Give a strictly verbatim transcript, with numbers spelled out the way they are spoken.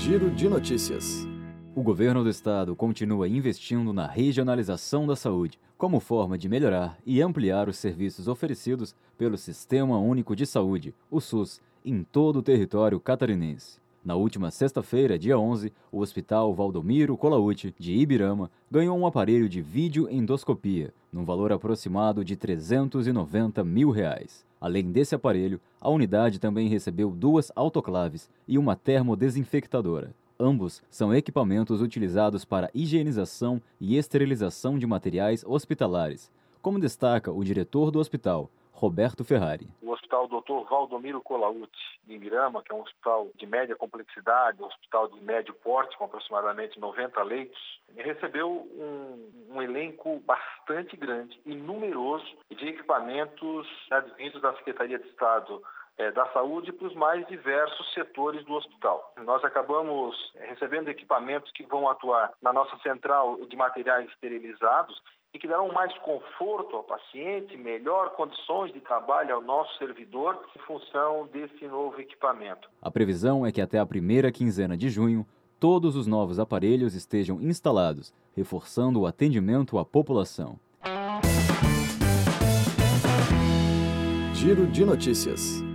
Giro de notícias. O governo do estado continua investindo na regionalização da saúde, como forma de melhorar e ampliar os serviços oferecidos pelo Sistema Único de Saúde, o SUS, em todo o território catarinense. Na última sexta-feira, dia onze, o Hospital Valdomiro Colautti, de Ibirama, ganhou um aparelho de videoendoscopia, num valor aproximado de trezentos e noventa mil reais. Além desse aparelho, a unidade também recebeu duas autoclaves e uma termodesinfectadora. Ambos são equipamentos utilizados para higienização e esterilização de materiais hospitalares, como destaca o diretor do hospital, Roberto Ferrari. O Hospital doutor Valdomiro Colautti, de Ibirama, que é um hospital de média complexidade, um hospital de médio porte, com aproximadamente noventa leitos, recebeu um, um elenco bastante grande e numeroso de equipamentos advindos da Secretaria de Estado É, da saúde para os mais diversos setores do hospital. Nós acabamos recebendo equipamentos que vão atuar na nossa central de materiais esterilizados e que darão mais conforto ao paciente, melhor condições de trabalho ao nosso servidor em função desse novo equipamento. A previsão é que até a primeira quinzena de junho, todos os novos aparelhos estejam instalados, reforçando o atendimento à população. Giro de notícias.